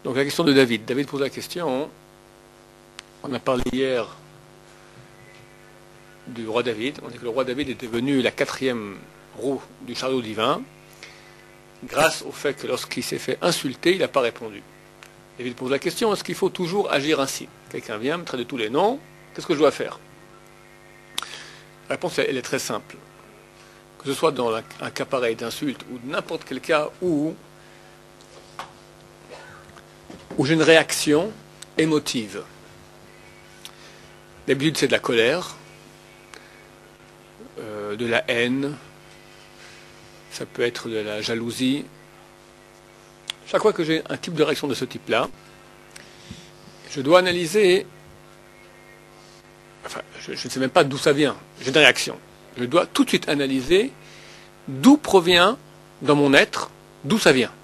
Donc la question de David. David pose la question, on a parlé hier du roi David. On dit que le roi David est devenu la 4e roue du chariot divin grâce au fait que lorsqu'il s'est fait insulter, il n'a pas répondu. David pose la question, est-ce qu'il faut toujours agir ainsi? Quelqu'un vient, me traite de tous les noms, qu'est-ce que je dois faire? La réponse, elle est très simple. Que ce soit dans un cas pareil d'insulte ou n'importe quel cas où j'ai une réaction émotive. D'habitude, c'est de la colère, de la haine, ça peut être de la jalousie. Chaque fois que j'ai un type de réaction de ce type-là, je dois analyser, enfin, je ne sais même pas d'où ça vient, j'ai une réaction. Je dois tout de suite analyser d'où provient dans mon être, d'où ça vient.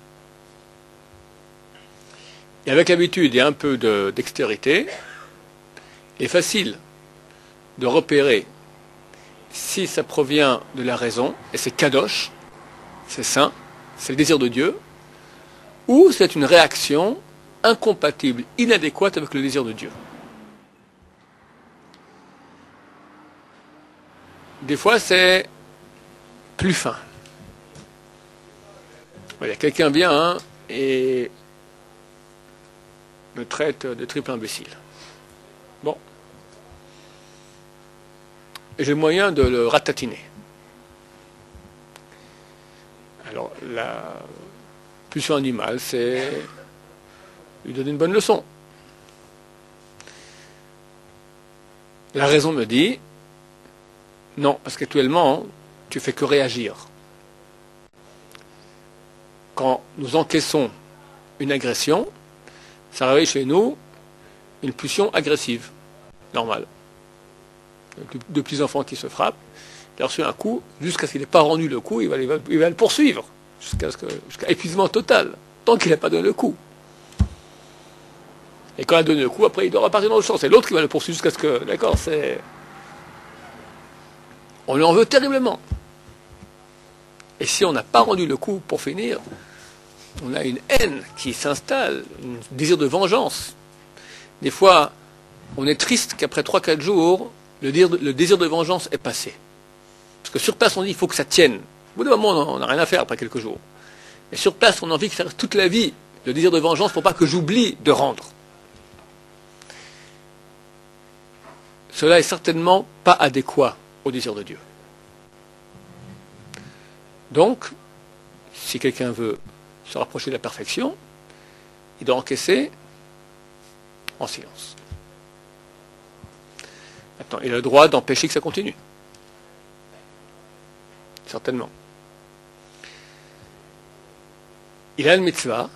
Et avec l'habitude et un peu de dextérité, il est facile de repérer si ça provient de la raison, et c'est kadosh, c'est saint, c'est le désir de Dieu, ou c'est une réaction incompatible, inadéquate avec le désir de Dieu. Des fois, c'est plus fin. Il y a quelqu'un vient et me traite de triple imbécile. Bon. Et j'ai le moyen de le ratatiner. Alors, la pulsion animale, c'est lui donner une bonne leçon. La raison me dit, non, parce qu'actuellement, tu fais que réagir. Quand nous encaissons une agression, ça réveille chez nous une pulsion agressive, normale. De petits enfants qui se frappent, il a reçu un coup, jusqu'à ce qu'il n'ait pas rendu le coup, il va le poursuivre, jusqu'à épuisement total, tant qu'il n'a pas donné le coup. Et quand il a donné le coup, après il doit repartir dans le sens. C'est l'autre qui va le poursuivre jusqu'à ce que... D'accord, c'est... On lui en veut terriblement. Et si on n'a pas rendu le coup pour finir, on a une haine qui s'installe, un désir de vengeance. Des fois, on est triste qu'après 3-4 jours, le désir de vengeance est passé. Parce que sur place, on dit qu'il faut que ça tienne. Au bout d'un moment, on n'a rien à faire après quelques jours. Mais sur place, on a envie que ça reste toute la vie, le désir de vengeance, pour pas que j'oublie de rendre. Cela est certainement pas adéquat au désir de Dieu. Donc, si quelqu'un veut se rapprocher de la perfection, il doit encaisser en silence. Maintenant, il a le droit d'empêcher que ça continue. Certainement. Il a une mitzvah,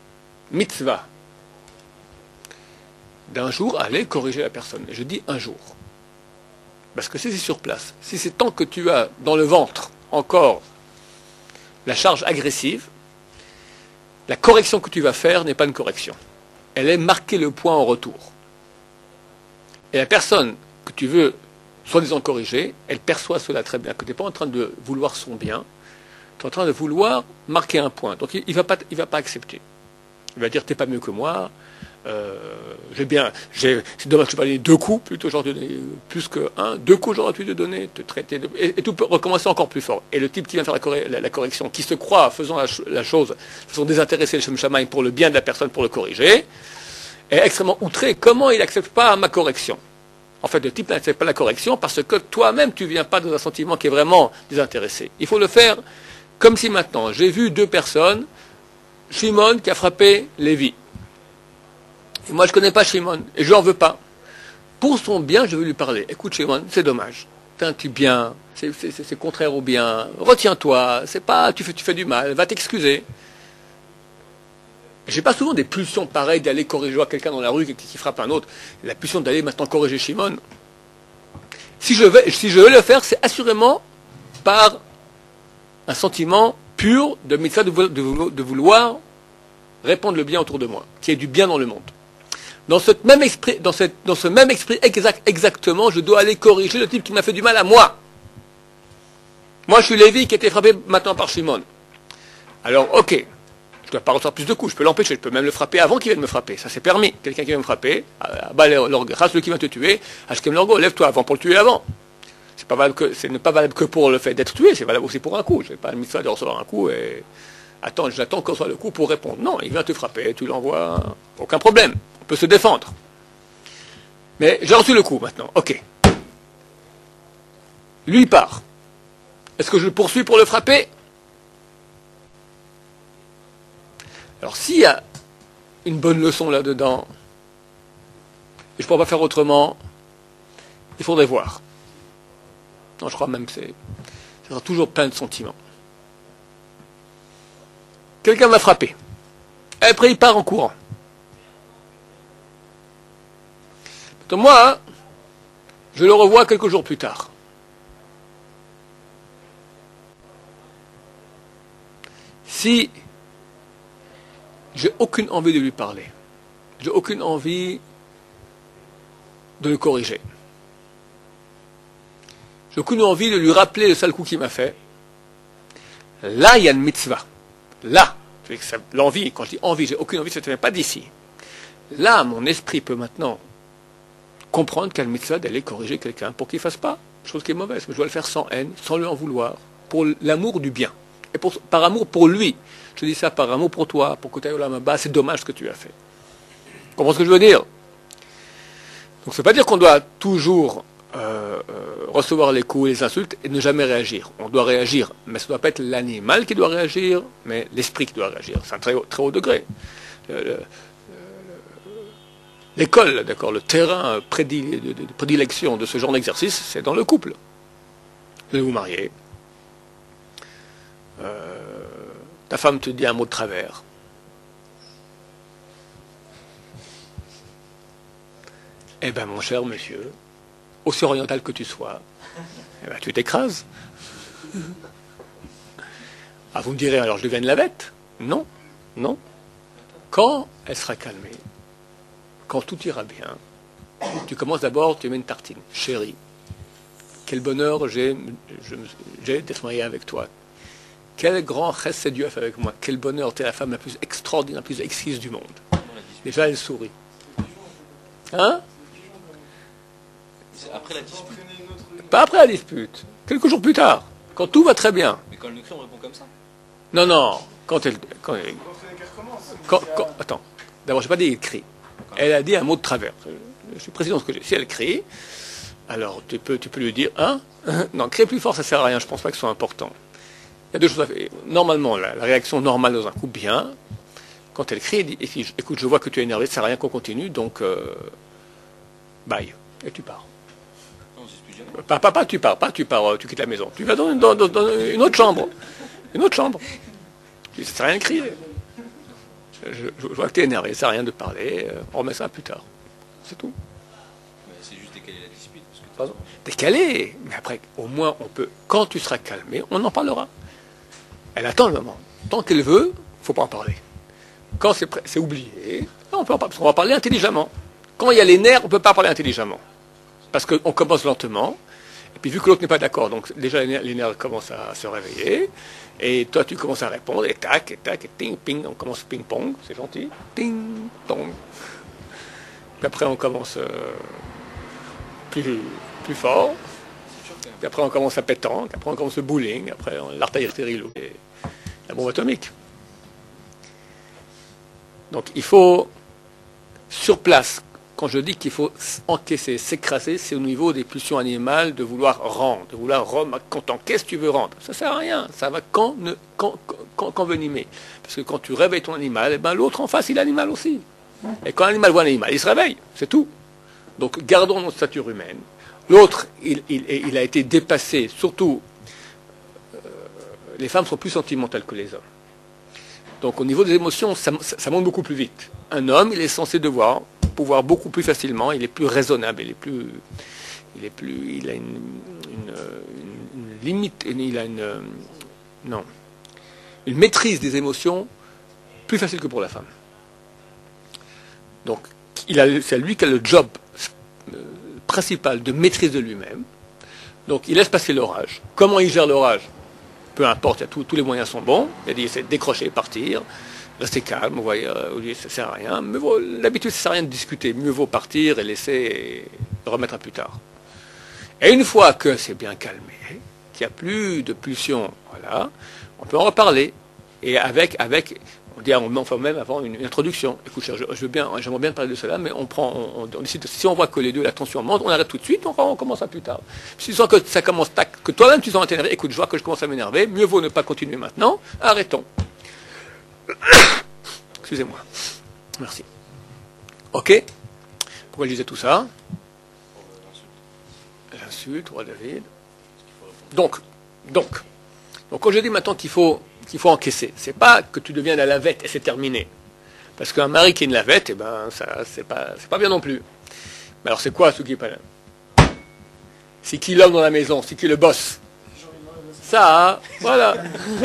d'un jour aller corriger la personne. Et je dis un jour. Parce que si c'est sur place, si c'est tant que tu as dans le ventre encore la charge agressive, la correction que tu vas faire n'est pas une correction. Elle est marquer le point en retour. Et la personne que tu veux soi-disant corriger, elle perçoit cela très bien, que tu n'es pas en train de vouloir son bien, tu es en train de vouloir marquer un point. Donc il va pas accepter. Il va dire, t'es pas mieux que moi, c'est dommage que tu vas donner 2 coups, plutôt j'aurais donné plus que 1, 2 coups j'aurais pu te donner, te traiter, et tout peut recommencer encore plus fort. Et le type qui vient faire la correction, qui se croit faisant la chose de façon désintéressée, le Shem Shamaim, pour le bien de la personne, pour le corriger, est extrêmement outré. Comment il n'accepte pas ma correction? En fait, le type n'accepte pas la correction parce que toi-même, tu ne viens pas dans un sentiment qui est vraiment désintéressé. Il faut le faire comme si maintenant, j'ai vu 2 personnes, Shimon qui a frappé Lévi. Et moi, je ne connais pas Shimon, et je n'en veux pas. Pour son bien, je veux lui parler. Écoute, Shimon, c'est dommage. T'es un type bien, c'est contraire au bien. Retiens-toi, tu fais du mal, va t'excuser. J'ai pas souvent des pulsions pareilles d'aller corriger quelqu'un dans la rue qui frappe un autre. La pulsion d'aller maintenant corriger Shimon. Si je veux le faire, c'est assurément par un sentiment pur de mitzvah de vouloir répandre le bien autour de moi, qu'il y ait du bien dans le monde. Dans ce même esprit exactement, je dois aller corriger le type qui m'a fait du mal à moi. Moi, je suis Lévi qui a été frappé maintenant par Shimon. Alors, ok, je dois pas recevoir plus de coups, je peux l'empêcher, je peux même le frapper avant qu'il vienne me frapper. Ça c'est permis. Quelqu'un qui vient me frapper, celui qui vient te tuer, Ashkem Lorgo, lève-toi avant pour le tuer avant. Ce n'est pas valable que pour le fait d'être tué, c'est valable aussi pour un coup. Je n'ai pas le mitzvah de recevoir un coup et j'attends qu'on soit le coup pour répondre. Non, il vient te frapper, tu l'envoies, aucun problème. On peut se défendre. Mais j'ai reçu le coup maintenant, ok. Lui il part. Est-ce que je le poursuis pour le frapper? Alors s'il y a une bonne leçon là-dedans, et je ne pourrais pas faire autrement, il faudrait voir. Non, je crois même que ça sera toujours plein de sentiments. Quelqu'un m'a frappé. Et après, il part en courant. Donc moi, je le revois quelques jours plus tard. Si j'ai aucune envie de lui parler, j'ai aucune envie de le corriger, j'ai aucune envie de lui rappeler le sale coup qu'il m'a fait, là il y a une mitzvah. Là, l'envie, quand je dis envie, j'ai aucune envie, ça ne vient pas d'ici. Là, mon esprit peut maintenant comprendre qu'il y a une mitzvah d'aller corriger quelqu'un pour qu'il ne fasse pas chose qui est mauvaise. Mais je dois le faire sans haine, sans lui en vouloir, pour l'amour du bien. Et par amour pour lui. Je dis ça par amour pour toi, pour que tu ailles au lama-bas, c'est dommage ce que tu as fait. Tu comprends ce que je veux dire? Donc ça ne veut pas dire qu'on doit toujours recevoir les coups et les insultes et ne jamais réagir. On doit réagir, mais ce ne doit pas être l'animal qui doit réagir, mais l'esprit qui doit réagir. C'est un très haut degré. L'école, d'accord, le terrain de prédilection de ce genre d'exercice, c'est dans le couple. Vous allez vous marier. Ta femme te dit un mot de travers. Eh bien, mon cher monsieur, aussi oriental que tu sois, eh ben, tu t'écrases. Ah, vous me direz, alors je deviens une lavette? Non, non. Quand elle sera calmée, quand tout ira bien, tu commences d'abord, tu mets une tartine. Chérie, quel bonheur j'ai d'être marié avec toi. Quel grand chesed Dieu a fait avec moi. Quel bonheur, tu es la femme la plus extraordinaire, la plus exquise du monde. Déjà, elle sourit. Hein? Après la dispute. Pas après la dispute. Quelques jours plus tard. Quand tout va très bien. Mais quand elle nous crie, on répond comme ça. Non, non. Attends. D'abord, je n'ai pas dit il crie. Elle a dit un mot de travers. Je suis président de ce que j'ai. Si elle crie, alors tu peux lui dire, hein? Non, crier plus fort, ça ne sert à rien. Je ne pense pas que ce soit important. Il y a deux choses à faire. Normalement, la réaction normale dans un couple, bien. Quand elle crie, elle dit, écoute, je vois que tu es énervé, ça ne sert à rien qu'on continue, donc bye. Et tu pars. Non, c'est plus jamais. Tu pars, tu quittes la maison. Tu vas dans une autre chambre. Une autre chambre. Ça ne sert à rien de crier. Je vois que tu es énervé, ça ne sert à rien de parler, on remet ça plus tard. C'est tout. Mais c'est juste décaler la dispute. Pardon. Décaler, mais après, au moins, on peut, quand tu seras calmé, on en parlera. Elle attend le moment. Tant qu'elle veut, il ne faut pas en parler. Quand c'est oublié, on peut en parler, parce qu'on va parler intelligemment. Quand il y a les nerfs, on ne peut pas parler intelligemment. Parce qu'on commence lentement, et puis vu que l'autre n'est pas d'accord, donc déjà les nerfs commencent à se réveiller, et toi tu commences à répondre, et tac, et ting, ping, on commence ping-pong, c'est gentil, ting, tong. Puis après on commence plus fort, puis après on commence à pétanque, après on commence le bowling, après l'artillerie et la bombe atomique. Donc il faut, sur place, quand je dis qu'il faut encaisser, s'écraser, c'est au niveau des pulsions animales de vouloir rendre, quand t'encaisses, tu veux rendre. Ça ne sert à rien, ça va qu'envenimer. Parce que quand tu réveilles ton animal, eh ben, l'autre en face, il est animal aussi. Et quand l'animal voit un animal, il se réveille, c'est tout. Donc gardons notre stature humaine. L'autre, il a été dépassé, surtout, les femmes sont plus sentimentales que les hommes. Donc au niveau des émotions, ça monte beaucoup plus vite. Un homme, il est censé pouvoir beaucoup plus facilement, il est plus raisonnable, il a une limite, il a une maîtrise des émotions plus facile que pour la femme. Donc c'est lui qui a le job principal de maîtrise de lui-même. Donc il laisse passer l'orage. Comment il gère l'orage? Peu importe, tous les moyens sont bons. Il a dit c'est décrocher, partir. restez calme, vous voyez, vous dites, ça sert à rien. Mais bon, l'habitude, ça sert à rien de discuter. Mieux vaut partir et laisser et remettre à plus tard. Et une fois que c'est bien calmé, qu'il n'y a plus de pulsion, voilà, on peut en reparler. Et on fait même avant une introduction. Écoute, j'aimerais bien parler de cela, mais on décide, si on voit que les deux, la tension monte, on arrête tout de suite, on commence à plus tard. Si tu sens que ça commence, que toi-même tu sens t'énerver, écoute, je vois que je commence à m'énerver, mieux vaut ne pas continuer maintenant, arrêtons. Excusez-moi. Merci. Ok. Pourquoi je disais tout ça? L'insulte, roi David. Donc, quand je dis maintenant qu'il faut encaisser, c'est pas que tu deviens la lavette et c'est terminé. Parce qu'un mari qui est une lavette, eh ben, ça, c'est pas bien non plus. Mais alors c'est quoi ce qui est pas là? C'est qui l'homme dans la maison? C'est qui le boss? Ça, voilà.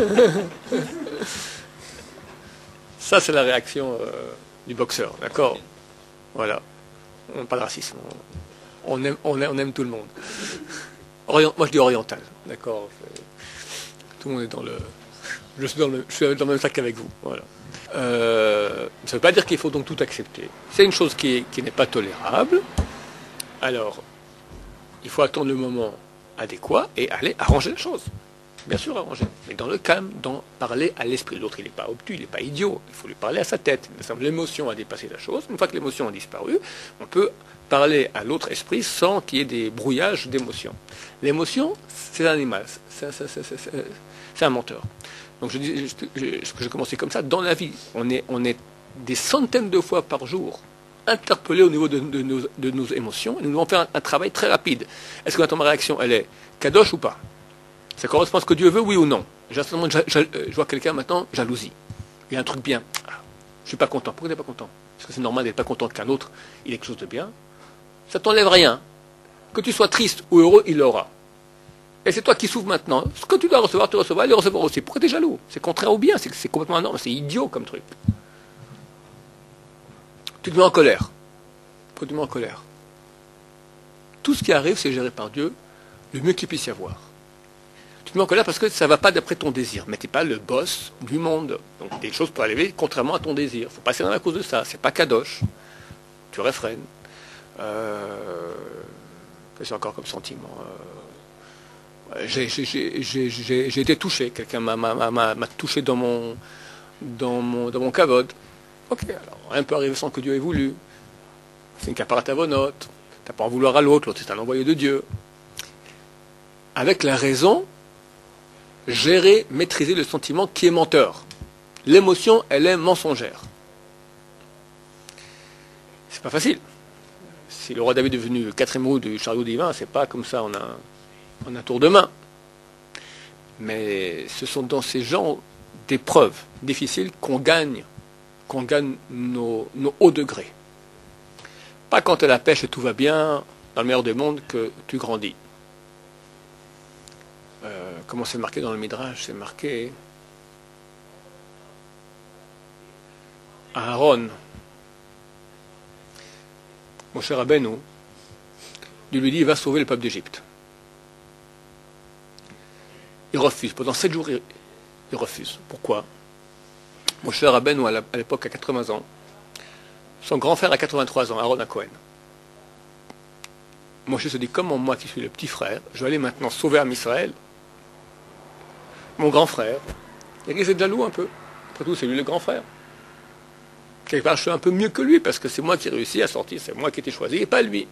Ça, c'est la réaction du boxeur, d'accord? Voilà. Pas de racisme. On aime tout le monde. Moi, je dis oriental, d'accord? Tout le monde est dans le... Je suis dans le même sac qu'avec vous, voilà. Ça ne veut pas dire qu'il faut donc tout accepter. C'est une chose qui n'est pas tolérable. Alors, il faut attendre le moment adéquat et aller arranger la chose. Bien sûr, arranger. Mais dans le calme, parler à l'esprit. L'autre, il n'est pas obtus, il n'est pas idiot. Il faut lui parler à sa tête. L'émotion a dépassé la chose. Une fois que l'émotion a disparu, on peut parler à l'autre esprit sans qu'il y ait des brouillages d'émotions. L'émotion, c'est un animal. C'est un menteur. Donc je commençais comme ça. Dans la vie, on est des centaines de fois par jour interpellés au niveau de nos émotions. Et nous devons faire un travail très rapide. Est-ce que maintenant ma réaction, elle est kadosh ou pas? Ça correspond à ce que Dieu veut, oui ou non? Je vois quelqu'un maintenant, jalousie. Il y a un truc bien. Je ne suis pas content. Pourquoi tu n'es pas content? Parce que c'est normal d'être pas content qu'un autre, il ait quelque chose de bien. Ça ne t'enlève rien. Que tu sois triste ou heureux, il l'aura. Et c'est toi qui souffres maintenant. Ce que tu dois recevoir, tu recevras, il le recevoir aussi. Pourquoi tu es jaloux? C'est contraire au bien, c'est complètement énorme, c'est idiot comme truc. Tu te mets en colère. Pourquoi tu te mets en colère? Tout ce qui arrive, c'est géré par Dieu, le mieux qu'il puisse y avoir. Tu te mets en colère parce que ça ne va pas d'après ton désir. Mais tu n'es pas le boss du monde. Donc des choses peuvent arriver contrairement à ton désir. Il ne faut pas s'énerver à cause de ça. C'est pas kadosh. Tu réfrènes. Qu'est-ce que encore comme sentiment? J'ai été touché. Quelqu'un m'a touché dans mon kavod. Ok, alors rien ne peut arriver sans que Dieu ait voulu. C'est une caparatavonote. Tu n'as pas à en vouloir à l'autre. L'autre, c'est un envoyé de Dieu. Avec la raison, gérer, maîtriser le sentiment qui est menteur. L'émotion, elle est mensongère. C'est pas facile. Si le roi David est devenu le 4e roue du chariot divin, c'est pas comme ça, on a un tour de main. Mais ce sont dans ces genres d'épreuves difficiles qu'on gagne nos hauts degrés. Pas quand tu as la pêche et tout va bien, dans le meilleur des mondes, que tu grandis. Comment c'est marqué dans le Midrash? C'est marqué Aaron, mon cher Rabbeinu, Dieu lui dit, il va sauver le peuple d'Égypte. Il refuse. Pendant 7 jours, il refuse. Pourquoi? Mon cher Rabbeinu, à l'époque, a 80 ans. Son grand frère a 83 ans, Aaron à Cohen. Moshe se dit, comment moi, qui suis le petit frère, je vais aller maintenant sauver Am Israël, mon grand frère, il risque d'être jaloux un peu. Après tout, c'est lui le grand frère. Quelque part, je suis un peu mieux que lui, parce que c'est moi qui ai réussi à sortir, c'est moi qui ai été choisi, et pas lui.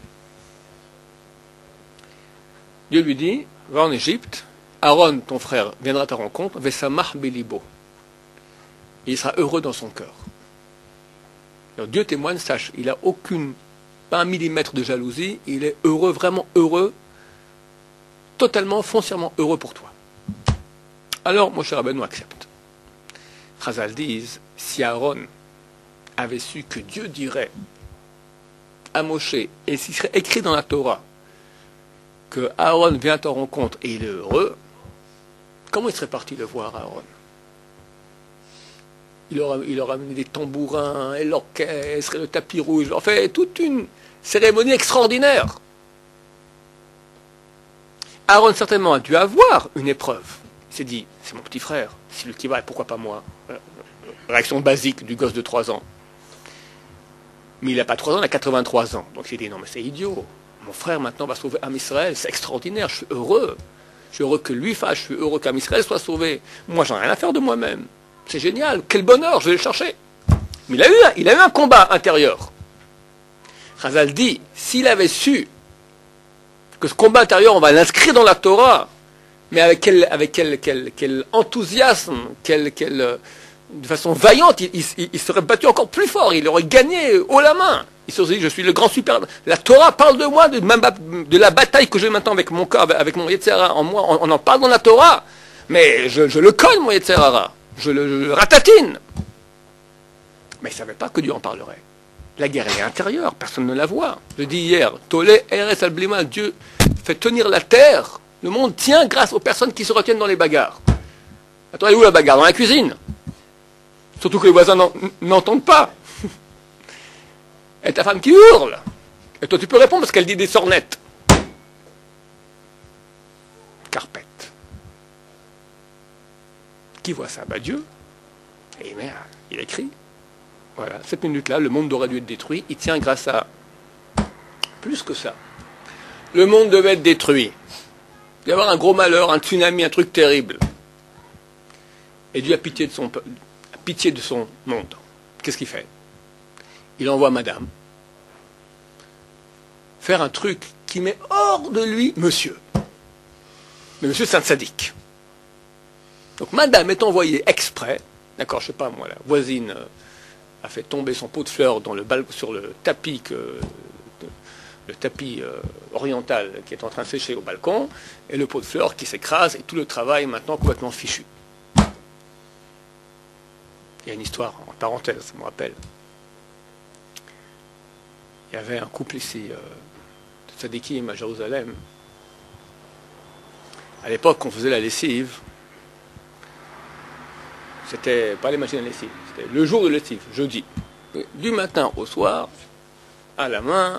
Dieu lui dit, va en Égypte, Aaron, ton frère, viendra à ta rencontre, Vesamach Belibo. Et il sera heureux dans son cœur. Alors Dieu témoigne, sache, il n'a pas un millimètre de jalousie, il est heureux, vraiment heureux, totalement, foncièrement heureux pour toi. Alors, mon cher Rabbeinu accepte. Chazal disent, si Aaron avait su que Dieu dirait à Moshe, et s'il serait écrit dans la Torah, que Aaron vient à ta rencontre et il est heureux, comment il serait parti le voir, Aaron? Il aura amené des tambourins, et l'orchestre, et le tapis rouge, en fait, toute une cérémonie extraordinaire. Aaron certainement a dû avoir une épreuve. Il s'est dit, c'est mon petit frère, c'est lui qui va, et pourquoi pas moi? Réaction basique du gosse de 3 ans. Mais il n'a pas 3 ans, il a 83 ans. Donc il s'est dit, non mais c'est idiot. Mon frère maintenant va sauver Am Israël, c'est extraordinaire, je suis heureux. Je suis heureux que lui fasse, je suis heureux qu'Am Israël soit sauvé. Moi, j'en ai rien à faire de moi-même. C'est génial, quel bonheur, je vais le chercher. Mais il a eu un combat intérieur. Chazal dit, s'il avait su que ce combat intérieur, on va l'inscrire dans la Torah, mais avec quel enthousiasme, de façon vaillante, il serait battu encore plus fort, il aurait gagné haut la main. Il se dit, je suis le grand super. La Torah parle de moi, de la bataille que j'ai maintenant avec mon corps, avec mon Yetzer Hara en moi. On en parle dans la Torah, mais je le cogne, mon Yetzer Hara. Je le ratatine. Mais il ne savait pas que Dieu en parlerait. La guerre est intérieure, personne ne la voit. Je dis hier, Tolé, Eretz Alblima, Dieu fait tenir la terre. Le monde tient grâce aux personnes qui se retiennent dans les bagarres. Attends, elle est où la bagarre? Dans la cuisine. Surtout que les voisins n'entendent pas. Et ta femme qui hurle. Et toi tu peux répondre parce qu'elle dit des sornettes. Carpette. Qui voit ça? Dieu. Et merde, il écrit. Voilà, cette minute-là, le monde aurait dû être détruit. Il tient grâce à plus que ça. Le monde devait être détruit. Il y avoir un gros malheur, un tsunami, un truc terrible. Et Dieu a pitié de son monde. Qu'est-ce qu'il fait? Il envoie madame faire un truc qui met hors de lui monsieur. Mais monsieur, c'est un sadique. Donc madame est envoyée exprès, d'accord, je sais pas moi, la voisine a fait tomber son pot de fleurs sur le tapis oriental qui est en train de sécher au balcon, et le pot de fleurs qui s'écrase, et tout le travail maintenant complètement fichu. Il y a une histoire, en parenthèse, ça me rappelle. Il y avait un couple ici, de Tzadikim à Jérusalem. À l'époque, on faisait la lessive. C'était pas les machines à lessive, c'était le jour de lessive, jeudi. Du matin au soir, à la main.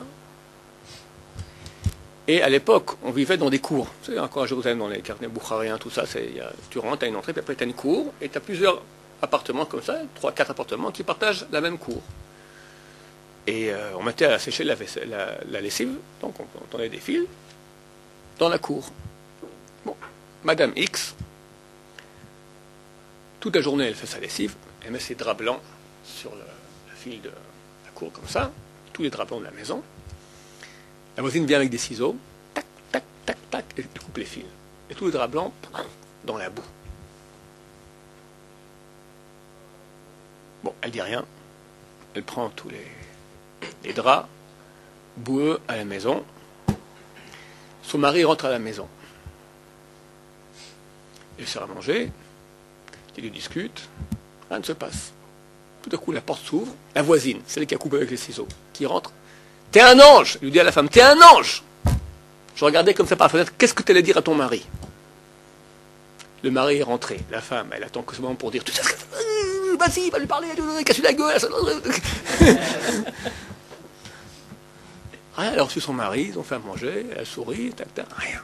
Et à l'époque, on vivait dans des cours. C'est encore à Jérusalem, dans les quartiers boukhariens, tout ça. Tu rentres, tu as une entrée, puis après tu as une cour, et tu as plusieurs appartements comme ça, 3-4 appartements qui partagent la même cour. Et on mettait à sécher la lessive, donc on entendait des fils, dans la cour. Bon, Madame X, toute la journée elle fait sa lessive, elle met ses draps blancs sur la file de la cour comme ça, tous les draps blancs de la maison. La voisine vient avec des ciseaux, tac, tac, tac, tac, et elle coupe les fils. Et tous les draps blancs dans la boue. Bon, elle dit rien. Elle prend tous les draps boueux à la maison. Son mari rentre à la maison. Il sert à manger. Il discute. Rien ne se passe. Tout à coup, la porte s'ouvre. La voisine, celle qui a coupé avec les ciseaux, qui rentre. T'es un ange! Il lui dit à la femme, t'es un ange! Je regardais comme ça par la fenêtre. Qu'est-ce que tu allais dire à ton mari? Le mari est rentré. La femme, elle attend que ce moment pour dire, tu sais ce que... Vas-y, va lui parler, casse la gueule. Rien, elle a reçu son mari, ils ont fait à manger, elle sourit, tac, tac. Rien.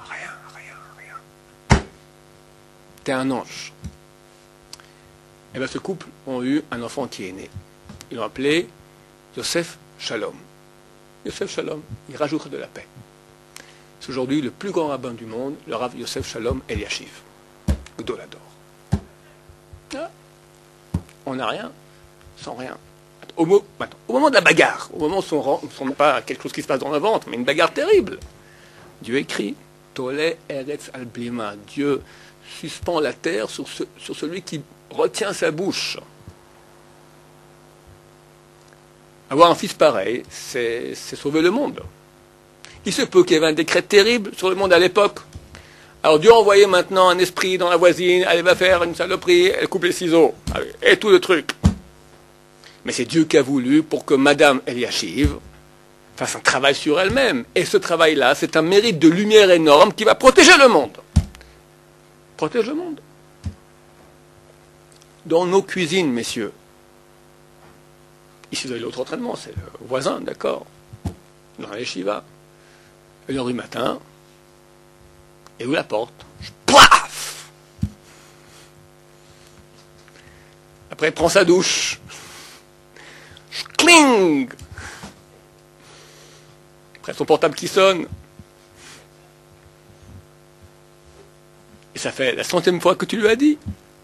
T'es un ange. Et bien ce couple ont eu un enfant qui est né. Ils l'ont appelé Yosef Shalom. Yosef Shalom, il rajoute de la paix. C'est aujourd'hui le plus grand rabbin du monde, le Rav Yosef Shalom Eliashiv. Gdolador. Ah. On n'a rien sans rien. Au moment de la bagarre, au moment où ce n'est pas quelque chose qui se passe dans le ventre, mais une bagarre terrible, Dieu écrit Tolé Eretz Alblima. Dieu suspend la terre sur celui qui retient sa bouche. Avoir un fils pareil, c'est sauver le monde. Il se peut qu'il y ait un décret terrible sur le monde à l'époque. Alors Dieu a envoyé maintenant un esprit dans la voisine, elle va faire une saloperie, elle coupe les ciseaux, et tout le truc. Mais c'est Dieu qui a voulu pour que Madame Eliashiv fasse un travail sur elle-même. Et ce travail-là, c'est un mérite de lumière énorme qui va protéger le monde. Protège le monde. Dans nos cuisines, messieurs. Ici, vous avez l'autre entraînement, c'est le voisin, d'accord. Dans la yeshiva. 1h du matin. Et où la porte? Paf! Après, il prend sa douche. Cling. Après, son portable qui sonne. Et ça fait la 100e fois que tu lui as dit.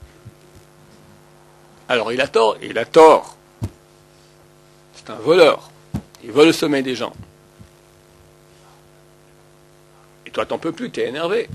Alors, il a tort, et il a tort. C'est un voleur. Il vole le sommeil des gens. Et toi, t'en peux plus, t'es énervé.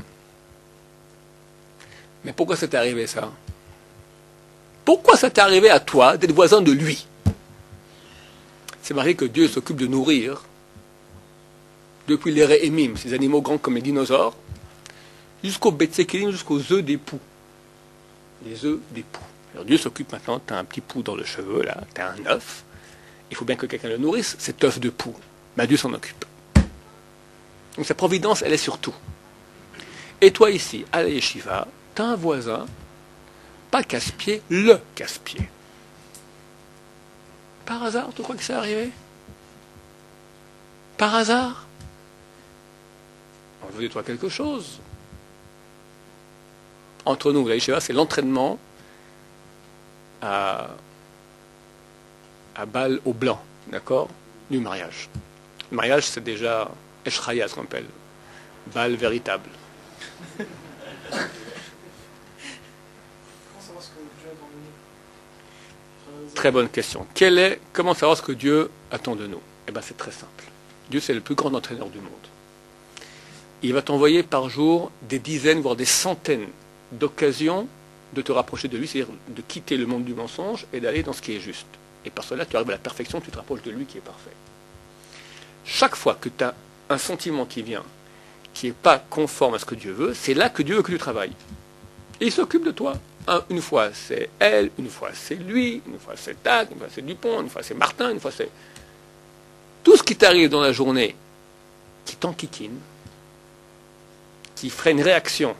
Mais pourquoi ça t'est arrivé, ça? Pourquoi ça t'est arrivé à toi d'être voisin de lui? C'est marqué que Dieu s'occupe de nourrir, depuis les réhémim, ces animaux grands comme les dinosaures, jusqu'aux betsékélim, jusqu'aux œufs des poux. Les œufs des poux. Alors Dieu s'occupe maintenant, tu as un petit pou dans le cheveu, là, tu as un œuf. Il faut bien que quelqu'un le nourrisse, cet œuf de poux. Mais Dieu s'en occupe. Donc sa providence, elle est sur tout. Et toi ici, à la yeshiva, tu as un voisin, pas casse-pied, le casse-pied. Par hasard, tu crois que c'est arrivé? Par hasard? On veut de toi quelque chose. Entre nous, la yeshiva, c'est l'entraînement à balle au blanc, d'accord? Du mariage. Le mariage, c'est déjà Eshraya, ce qu'on appelle. Balle véritable. Très bonne question. Comment savoir ce que Dieu attend de nous? Eh bien, c'est très simple. Dieu, c'est le plus grand entraîneur du monde. Il va t'envoyer par jour des dizaines, voire des centaines d'occasions de te rapprocher de lui, c'est-à-dire de quitter le monde du mensonge et d'aller dans ce qui est juste. Et par cela, tu arrives à la perfection, tu te rapproches de lui qui est parfait. Chaque fois que tu as un sentiment qui vient, qui n'est pas conforme à ce que Dieu veut, c'est là que Dieu veut que tu travailles. Et il s'occupe de toi. Une fois c'est elle, une fois c'est lui, une fois c'est Tac, une fois c'est Dupont, une fois c'est Martin, une fois c'est... Tout ce qui t'arrive dans la journée, qui t'enquiquine, qui ferait une réaction.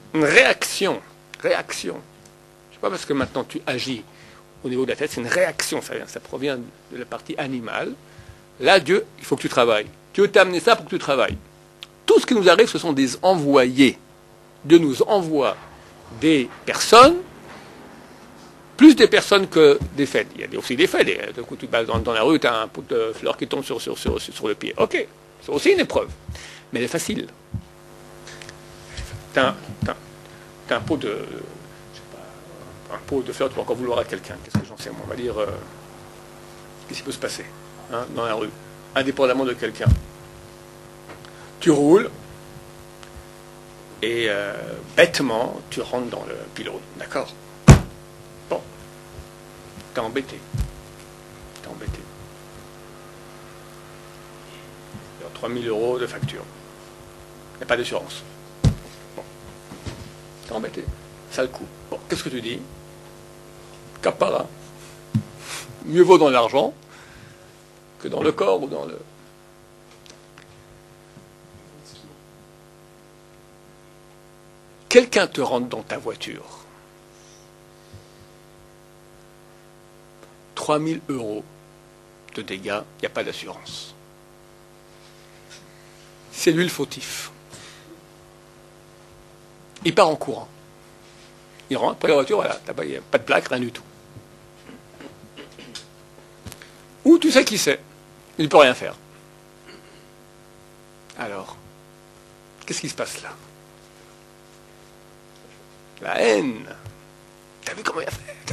C'est pas parce que maintenant tu agis au niveau de la tête, c'est une réaction, ça provient de la partie animale. Là, Dieu, il faut que tu travailles. Dieu t'a amené ça pour que tu travailles. Tout ce qui nous arrive, ce sont des envoyés. Dieu nous envoie des personnes, plus des personnes que des faits. Il y a aussi des faits. Du coup, tu passes dans la rue, tu as un pot de fleurs qui tombe sur le pied. Ok, c'est aussi une épreuve. Mais elle est facile. Tu as un pot de... un pot de fleurs, tu vas encore vouloir à quelqu'un. Qu'est-ce que j'en sais, moi? On va dire... qu'est-ce qui peut se passer dans la rue, indépendamment de quelqu'un? Tu roules et bêtement, tu rentres dans le pylône. D'accord? Bon. T'es embêté. Il y a 3 000 € de facture. Il n'y a pas d'assurance. Bon. T'es embêté. Ça le coup. Bon, qu'est-ce que tu dis? Capara. Mieux vaut dans l'argent que dans le corps ou dans le... Quelqu'un te rentre dans ta voiture. 3 000 € de dégâts, il n'y a pas d'assurance. C'est lui le fautif. Il part en courant. Il rentre, après la voiture, voilà, il n'y a pas de plaque, rien du tout. Ou tu sais qui c'est. Il ne peut rien faire. Alors, qu'est-ce qui se passe là? La haine. T'as vu comment il a fait?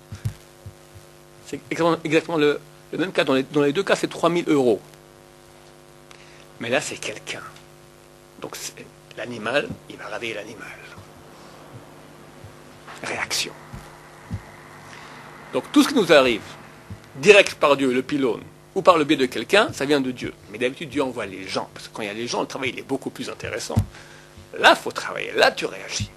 C'est exactement le même cas. Dans les deux cas, c'est 3 000 €. Mais là, c'est quelqu'un. Donc, l'animal, il va regarder l'animal. Réaction. Donc, tout ce qui nous arrive, direct par Dieu, le pylône, ou par le biais de quelqu'un, ça vient de Dieu. Mais d'habitude, Dieu envoie les gens. Parce que quand il y a les gens, le travail il est beaucoup plus intéressant. Là, il faut travailler. Là, tu réagis.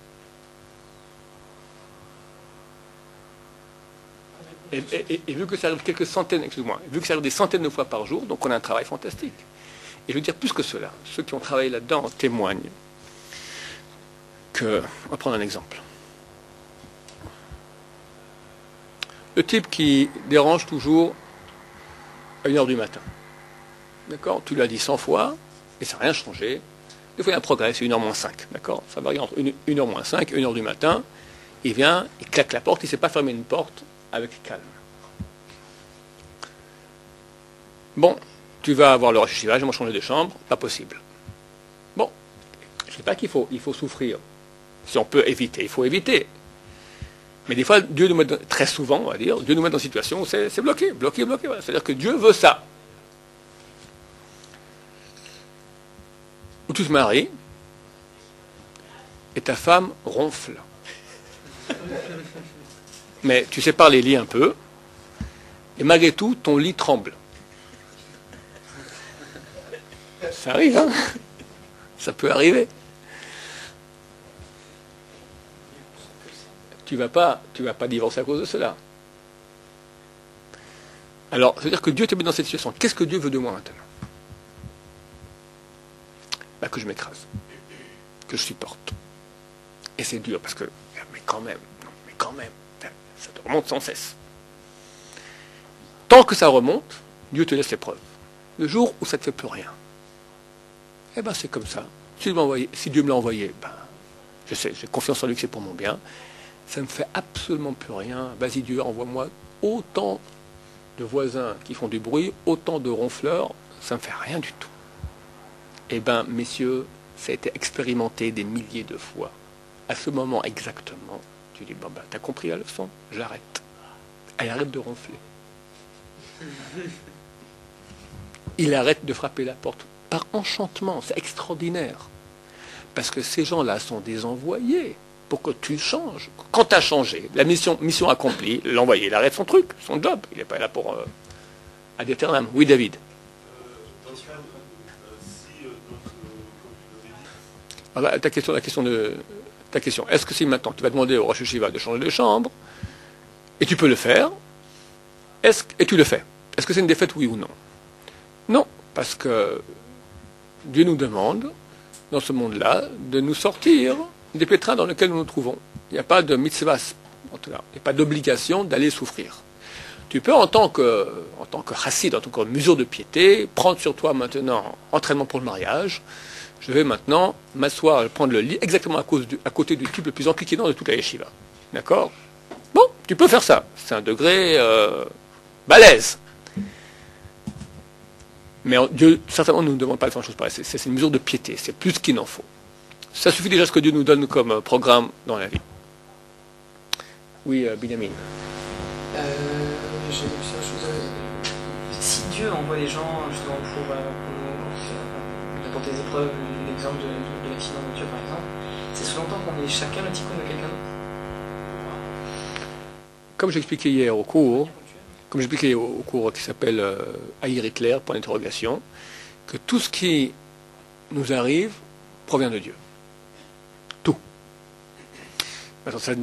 Et vu que ça arrive quelques centaines, vu que ça arrive des centaines de fois par jour, donc on a un travail fantastique. Et je veux dire plus que cela. Ceux qui ont travaillé là-dedans témoignent que... On va prendre un exemple. Le type qui dérange toujours à 1h du matin. D'accord? Tu l'as dit 100 fois, et ça n'a rien changé. Des fois, il y a un progrès, c'est 1h moins 5. D'accord? Ça varie entre 1h moins 5 et 1h du matin. il vient, il claque la porte, il ne sait pas fermer une porte avec calme. Bon, tu vas avoir le Rosh Hashiva, je vais changer de chambre, pas possible. Bon, je ne sais pas qu'il faut, il faut souffrir. Si on peut éviter, il faut éviter. Mais des fois, Dieu nous met, très souvent, on va dire, Dieu nous met dans une situation où c'est bloqué. Voilà. C'est-à-dire que Dieu veut ça. Où tu te maries, et ta femme ronfle. Mais tu sépares les lits un peu, et malgré tout, ton lit tremble. Ça arrive, hein? Ça peut arriver. Tu vas pas divorcer à cause de cela. Alors, c'est-à-dire que Dieu te met dans cette situation. Qu'est-ce que Dieu veut de moi maintenant? Bah, que je m'écrase, que je supporte. Et c'est dur parce que, mais quand même, ça te remonte sans cesse. Tant que ça remonte, Dieu te laisse l'épreuve. Le jour où ça ne te fait plus rien, eh ben c'est comme ça. Si Dieu me l'a envoyé, ben, je sais, j'ai confiance en lui que c'est pour mon bien. Ça ne me fait absolument plus rien. Vas-y Dieu, envoie-moi autant de voisins qui font du bruit, autant de ronfleurs, ça ne me fait rien du tout. Eh bien, messieurs, ça a été expérimenté des milliers de fois. À ce moment exactement, tu dis, bon ben, t'as compris la leçon, j'arrête. Elle arrête de ronfler. Il arrête de frapper la porte. Par enchantement, c'est extraordinaire. Parce que ces gens-là sont des envoyés pour que tu changes. Quand tu as changé, la mission accomplie, l'envoyé, il arrête son truc, son job. Il n'est pas là pour ad aeternam. Oui, David. Alors, ta question, est-ce que si maintenant tu vas demander au Rosh Hashiva de changer de chambre, et tu peux le faire, et tu le fais, est-ce que c'est une défaite, oui ou non? Non, parce que Dieu nous demande, dans ce monde-là, de nous sortir des pétrins dans lesquels nous nous trouvons. Il n'y a pas de mitzvah, en tout cas, il n'y a pas d'obligation d'aller souffrir. Tu peux, en tant que chassid, en tant que mesure de piété, prendre sur toi maintenant entraînement pour le mariage. Je vais maintenant m'asseoir, prendre le lit exactement à côté du type le plus impliquant de toute la yeshiva. D'accord? Bon, tu peux faire ça. C'est un degré balèze. Mais Dieu, certainement, ne nous demande pas de faire une chose pareille. C'est une mesure de piété. C'est plus qu'il n'en faut. Ça suffit déjà ce que Dieu nous donne comme programme dans la vie. Oui, Binyamin. J'ai vu ça, si Dieu envoie les gens justement pour apporter des épreuves, l'exemple de l'accident de voiture par exemple, c'est sous longtemps qu'on est chacun le tikkun de quelqu'un d'autre. Comme j'expliquais hier au cours, qui s'appelle Haïr Hitler, point d'interrogation, que tout ce qui nous arrive provient de Dieu. Tout. Maintenant, ça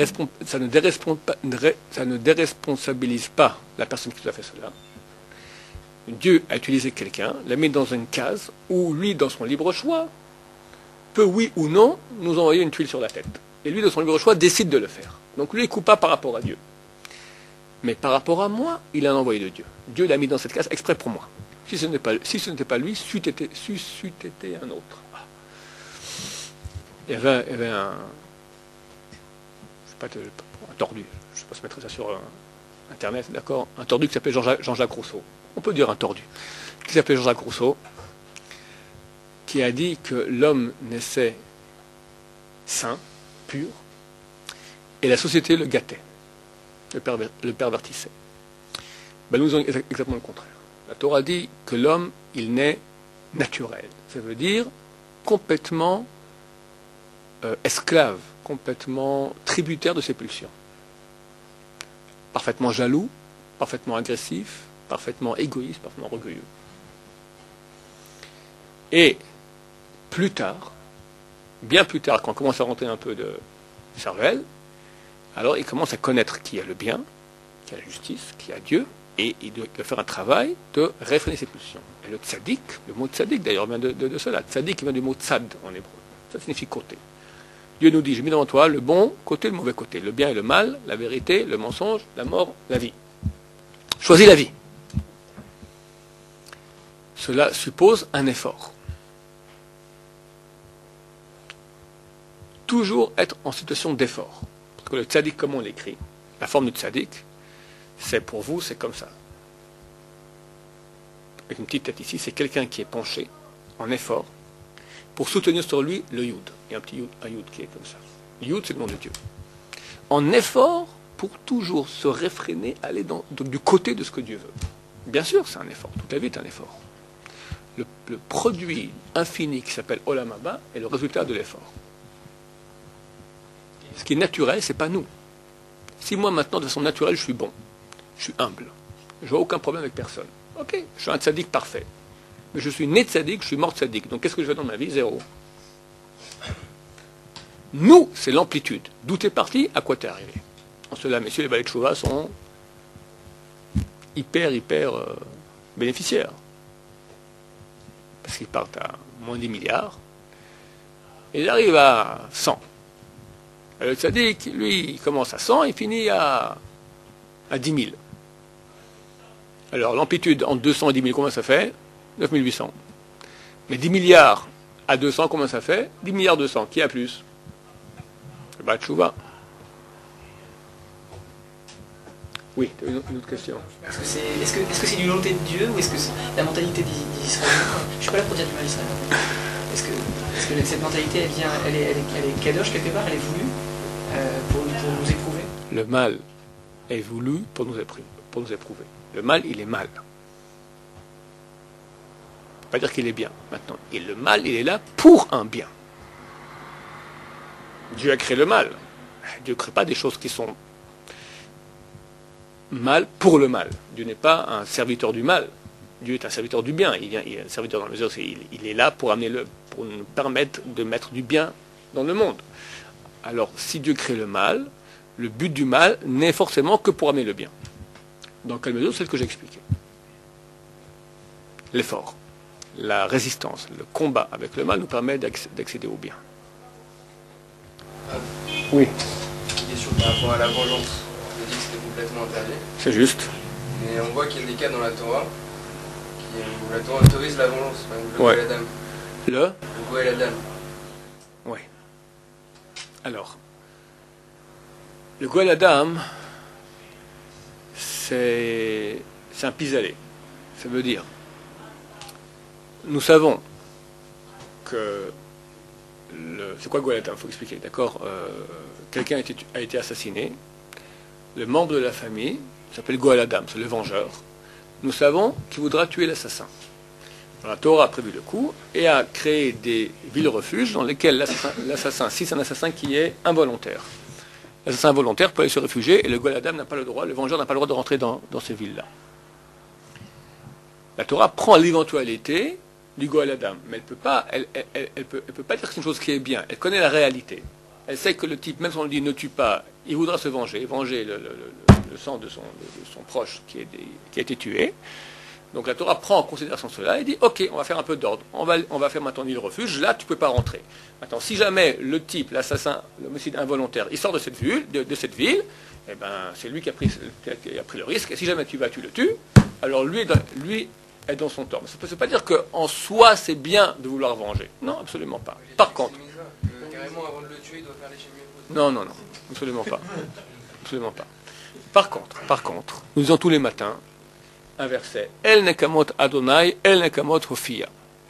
ne déresponsabilise pas la personne qui nous a fait cela. Dieu a utilisé quelqu'un, l'a mis dans une case où lui, dans son libre choix, peut, oui ou non, nous envoyer une tuile sur la tête. Et lui, de son libre choix, décide de le faire. Donc lui, il ne coupe pas par rapport à Dieu. Mais par rapport à moi, il a un envoyé de Dieu. Dieu l'a mis dans cette case exprès pour moi. Si ce n'était pas lui, c'eût été un autre. Il y avait un tordu, je ne sais pas se mettre ça sur Internet, d'accord? Un tordu qui s'appelait Jean-Jacques Rousseau. On peut dire un tordu. Qui s'appelait Jean-Jacques Rousseau, qui a dit que l'homme naissait sain, pur, et la société le gâtait, le pervertissait. Ben, nous avons exactement le contraire. La Torah dit que l'homme, il naît naturel. Ça veut dire complètement esclave, complètement tributaire de ses pulsions. Parfaitement jaloux, parfaitement agressif, parfaitement égoïste, parfaitement orgueilleux. Et plus tard, bien plus tard, quand on commence à rentrer un peu de cervelle, alors il commence à connaître qui a le bien, qui a la justice, qui a Dieu, et il doit faire un travail de réfréner ses pulsions. Et le tzaddik, le mot tzaddik d'ailleurs vient de cela. Tzaddik vient du mot tzad en hébreu. Ça signifie côté. Dieu nous dit, j'ai mis devant toi le bon côté, le mauvais côté, le bien et le mal, la vérité, le mensonge, la mort, la vie. Choisis la vie. Cela suppose un effort. Toujours être en situation d'effort. que le tzaddik, comme on l'écrit, la forme du tzaddik, c'est pour vous, c'est comme ça. Avec une petite tête ici, c'est quelqu'un qui est penché, en effort, pour soutenir sur lui le yud. Il y a un petit yud, un yud qui est comme ça. Yud, c'est le nom de Dieu. En effort pour toujours se réfréner, aller du côté de ce que Dieu veut. Bien sûr, c'est un effort. Toute la vie est un effort. Le produit infini qui s'appelle Olam Haba est le résultat de l'effort. Ce qui est naturel, c'est pas nous. Si moi maintenant, de façon naturelle, je suis bon, je suis humble, je n'ai aucun problème avec personne. Ok, je suis un tzaddik parfait. Mais je suis né tzaddik, je suis mort tzaddik. Donc qu'est-ce que je fais dans ma vie? Zéro. Nous, c'est l'amplitude. D'où t'es parti, à quoi t'es arrivé. En cela, messieurs, les balais de Chouva sont hyper bénéficiaires. Parce qu'ils partent à moins 10 milliards. Et ils arrivent à 100. Et le tzaddik, lui, il commence à 100 et finit à 10 000. Alors, l'amplitude entre 200 et 10 000, combien ça fait? 9 800. Mais 10 milliards à 200, combien ça fait? 10 milliards 200. Qui a plus? Le Baal Teshuvah. Oui, tu as une autre question. Est-ce que c'est une volonté de Dieu ou est-ce que c'est la mentalité des Israéliens? Je ne suis pas là pour dire du mal à Israël. Est-ce que cette mentalité, elle est kadosh quelque part, elle est voulue pour nous éprouver? Le mal est voulu pour nous éprouver. Le mal, il est mal. Pas dire qu'il est bien maintenant. Et le mal, il est là pour un bien. Dieu a créé le mal. Dieu ne crée pas des choses qui sont mal pour le mal. Dieu n'est pas un serviteur du mal. Dieu est un serviteur du bien. Il est un serviteur dans la mesure où il est là pour pour nous permettre de mettre du bien dans le monde. Alors, si Dieu crée le mal, le but du mal n'est forcément que pour amener le bien. Dans quelle mesure? C'est ce que j'ai expliqué. L'effort, la résistance, le combat avec le mal nous permet d'accéder au bien. Oui. Une question par rapport à la vengeance. On a dit que c'était complètement interdit. C'est juste. Mais on voit qu'il y a des cas dans la Torah où la Torah autorise la vengeance. Par exemple, le Ouais. Goël Adam. Le Le Goël Adam. Oui. Alors, le Goël Adam, c'est un pis-aller. Ça veut dire, nous savons que c'est quoi le Goël Adam? Il faut expliquer, d'accord? Quelqu'un a été assassiné. Le membre de la famille s'appelle Goël Adam, c'est le vengeur. Nous savons qu'il voudra tuer l'assassin. La Torah a prévu le coup et a créé des villes-refuges dans lesquelles l'assassin, si c'est un assassin qui est involontaire, l'assassin involontaire peut aller se réfugier et le Goël Adam n'a pas le droit, le vengeur n'a pas le droit de rentrer dans ces villes-là. La Torah prend l'éventualité du Goël Adam, mais elle peut pas dire que c'est une chose qui est bien. Elle connaît la réalité. Elle sait que le type, même si on lui dit ne tue pas, il voudra se venger le sang de son proche qui a été tué. Donc la Torah prend en considération cela et dit ok, on va faire un peu d'ordre, on va faire maintenant le refuge, là tu ne peux pas rentrer. Maintenant, si jamais le type, l'assassin, l'homicide involontaire, il sort de cette ville, eh ben, c'est lui qui a pris le risque, et si jamais tu le tues, alors lui est dans son tort. Mais ça ne veut pas dire qu'en soi c'est bien de vouloir venger. Non, absolument pas. Par contre. Carrément, avant de le tuer, il doit faire les cheminées. Non, absolument pas. Absolument pas. Par contre, nous disons tous les matins un verset. El nekamot Adonai, el nekamot Hophia.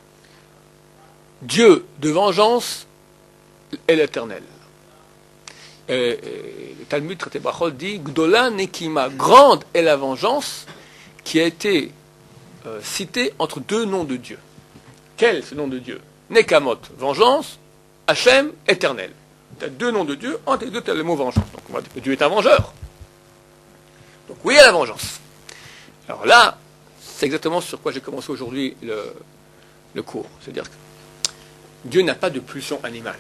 Dieu de vengeance est l'éternel. Le Talmud traité Brachot dit Gdola Nekima, grande est la vengeance qui a été citée entre deux noms de Dieu. Quel est ce nom de Dieu? Nekamot, vengeance, Hachem, éternel. Tu as deux noms de Dieu, entre les deux tu as le mot vengeance. Donc on va dire que Dieu est un vengeur. Donc oui à la vengeance. Alors là, c'est exactement sur quoi j'ai commencé aujourd'hui le cours. C'est-à-dire que Dieu n'a pas de pulsion animale.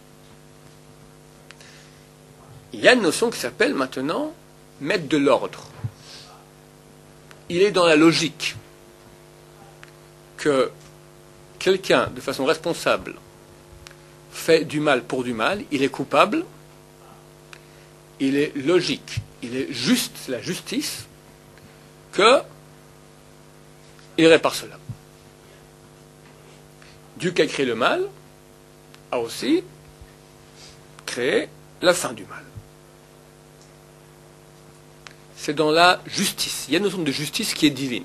Il y a une notion qui s'appelle maintenant mettre de l'ordre. Il est dans la logique que quelqu'un, de façon responsable, fait du mal pour du mal, il est coupable, il est logique, il est juste, c'est la justice, qu'il répare cela. Dieu qui a créé le mal a aussi créé la fin du mal. c'est dans la justice. Il y a une notion de justice qui est divine.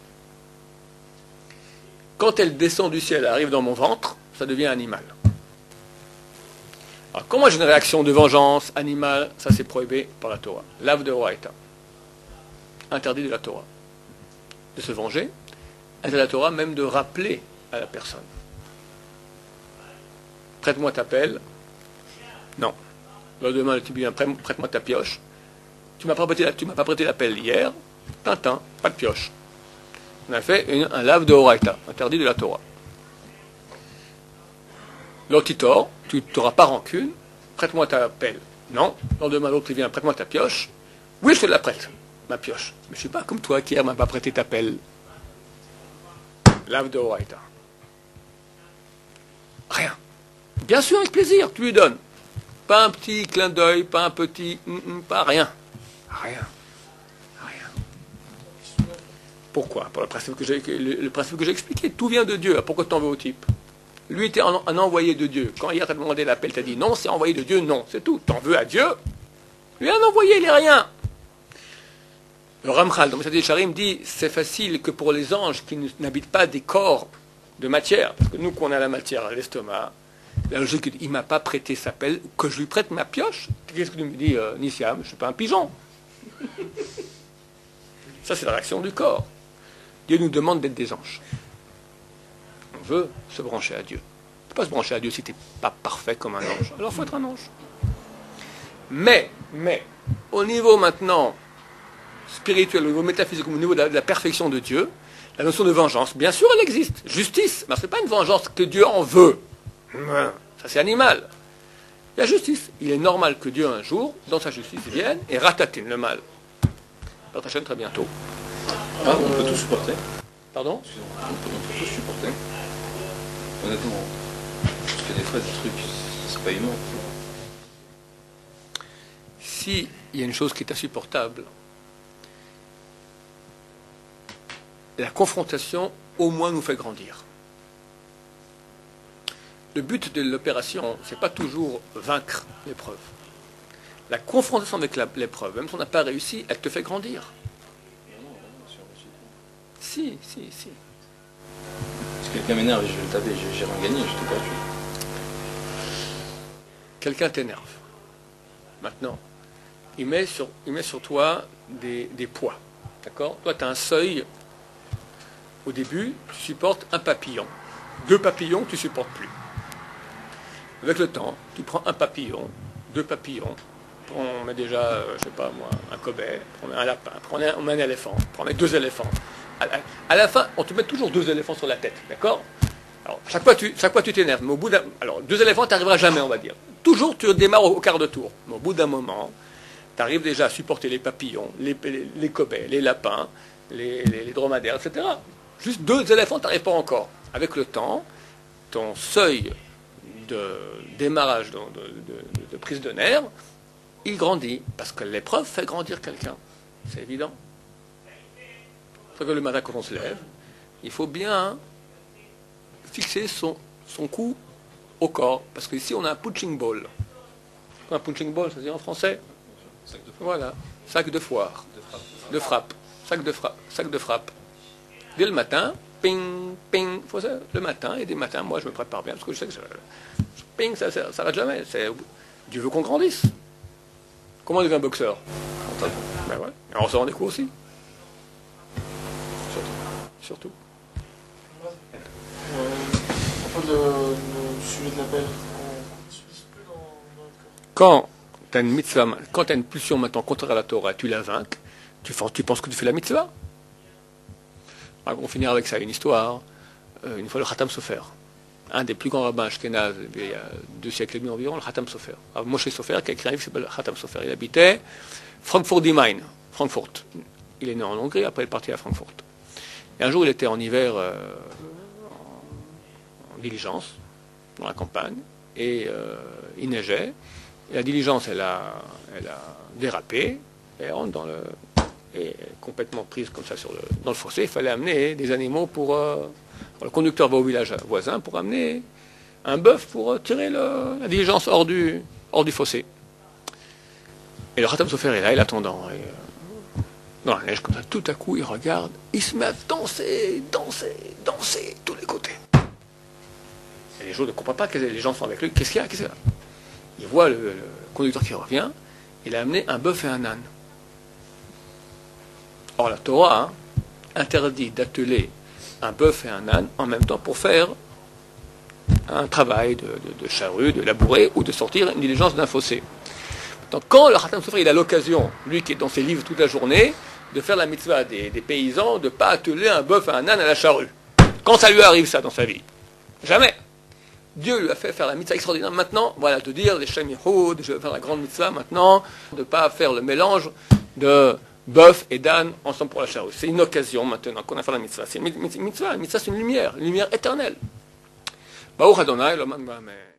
Quand elle descend du ciel, elle arrive dans mon ventre, ça devient animal. Alors, quand moi j'ai une réaction de vengeance animale, ça c'est prohibé par la Torah. Lav de Horaïta. Interdit de la Torah. De se venger. Interdit de la Torah même de rappeler à la personne. Prête-moi ta pelle. Non. Le lendemain, tu viens, prête-moi ta pioche. Tu m'as pas prêté la pelle hier. Tintin, pas de pioche. On a fait un lave de Horaïta, interdit de la Torah. L'auditor, tu n'auras pas rancune, prête-moi ta pelle. Non. Le lendemain, l'autre vient, prête-moi ta pioche. Oui, je te la prête, ma pioche. Mais je ne suis pas comme toi qui hier m'a pas prêté ta pelle. Lave de Horaïta. Rien. Bien sûr, avec plaisir, tu lui donnes. Pas un petit clin d'œil, pas un petit... pas rien. Rien. Rien. Pourquoi? Pour le principe que j'ai expliqué. Tout vient de Dieu. Pourquoi t'en veux au type? Lui était un envoyé de Dieu. Quand hier t'as demandé l'appel, t'as dit non, c'est envoyé de Dieu, non. C'est tout. T'en veux à Dieu? Lui un envoyé, il est rien. Le Ramchal, dans le Charim, dit c'est facile que pour les anges qui n'habitent pas des corps de matière, parce que nous, qu'on a la matière à l'estomac, la logique, il ne m'a pas prêté sa pelle, que je lui prête ma pioche. Qu'est-ce que tu me dis, Nisiam? Je ne suis pas un pigeon. Ça, c'est la réaction du corps. Dieu nous demande d'être des anges. On veut se brancher à Dieu. On ne peut pas se brancher à Dieu si tu n'es pas parfait comme un ange. Alors, il faut être un ange. Mais, au niveau maintenant spirituel, au niveau métaphysique, au niveau de la perfection de Dieu, la notion de vengeance, bien sûr, elle existe. Justice, mais ce n'est pas une vengeance que Dieu en veut. Ça, c'est animal. La justice, il est normal que Dieu, un jour, dans sa justice, vienne et ratatine le mal. Partagez très bientôt. Ah, on peut tout supporter. Pardon? On peut tout supporter. Honnêtement. Parce que des fois, des trucs, c'est pas humain. Si il y a une chose qui est insupportable, la confrontation, au moins, nous fait grandir. Le but de l'opération, ce n'est pas toujours vaincre l'épreuve. La confrontation avec l'épreuve, même si on n'a pas réussi, elle te fait grandir. Si. Si quelqu'un m'énerve et je vais le taper, j'ai rien gagné, je t'ai perdu. Quelqu'un t'énerve. Maintenant, il met sur toi des poids. D'accord? Toi, tu as un seuil. Au début, tu supportes un papillon. 2 papillons, tu ne supportes plus. Avec le temps, tu prends un papillon, 2 papillons, on met déjà, je ne sais pas moi, un cobaye, on met un lapin, on met un éléphant, on met 2 éléphants. À la fin, on te met toujours 2 éléphants sur la tête, d'accord? Alors, chaque fois tu t'énerves, mais au bout alors, 2 éléphants, tu n'arriveras jamais, on va dire. Toujours, tu démarres au quart de tour. Mais au bout d'un moment, tu arrives déjà à supporter les papillons, les cobayes, les lapins, les dromadaires, etc. Juste 2 éléphants, tu n'arrives pas encore. Avec le temps, ton seuil de démarrage, de prise de nerfs, il grandit. Parce que l'épreuve fait grandir quelqu'un. C'est évident. C'est que le matin, quand on se lève, il faut bien fixer son cou au corps. Parce qu'ici, on a un punching ball. Un punching ball, ça se dit en français? Voilà. Sac de foire. De frappe. Sac de frappe. Dès le matin, ping, ping. Le matin, et des matins, moi, je me prépare bien, parce que je sais que ping, ça ne s'arrête jamais. Dieu veut qu'on grandisse. Comment on devient boxeur? Ben ouais. Et on sort des coups aussi. Surtout. À propos du sujet de l'appel, on n'utilise plus dans notre corps. Quand tu as une mitzvah, quand tu as une pulsion maintenant contraire à la Torah, tu la vainques, tu penses que tu fais la mitzvah. Alors, on finira avec ça, une histoire. Une fois le Khatam Sofer, un des plus grands rabbins ashkénazes, il y a 2 siècles et demi environ, le Khatam Sofer. Alors, Moshe Sofer, qui a écrit un livre qui s'appelle Khatam Sofer. Il habitait Frankfurt am Main, Francfort. Il est né en Hongrie, après il est parti à Francfort. Et un jour, il était en hiver en diligence, dans la campagne, et il neigeait. Et la diligence, elle a dérapé, et rentre dans le... Et complètement prise comme ça dans le fossé. Il fallait amener des animaux pour... le conducteur va au village voisin pour amener un bœuf pour tirer la diligence hors du fossé. Et le Khatam Sofer est là, il est attendant. dans la neige, comme ça, tout à coup, il regarde, il se met à danser, de tous les côtés. Et les gens ne comprennent pas que les gens sont avec lui. Qu'est-ce qu'il y a? Il voit le conducteur qui revient, il a amené un bœuf et un âne. Or, la Torah interdit d'atteler un bœuf et un âne en même temps pour faire un travail de charrue, de labourer ou de sortir une diligence d'un fossé. Donc, quand le Khatam Sofer il a l'occasion, lui qui est dans ses livres toute la journée, de faire la mitzvah des paysans, de ne pas atteler un bœuf et un âne à la charrue. Quand ça lui arrive ça dans sa vie? Jamais. Dieu lui a fait faire la mitzvah extraordinaire. Maintenant, voilà, de dire les Shem Yehoud, je vais faire la grande mitzvah maintenant, de ne pas faire le mélange de bœuf et d'âne ensemble pour la charrue. C'est une occasion maintenant qu'on a fait la mitzvah. C'est une mitzvah, c'est une lumière éternelle. Baruch Adonai, l'homme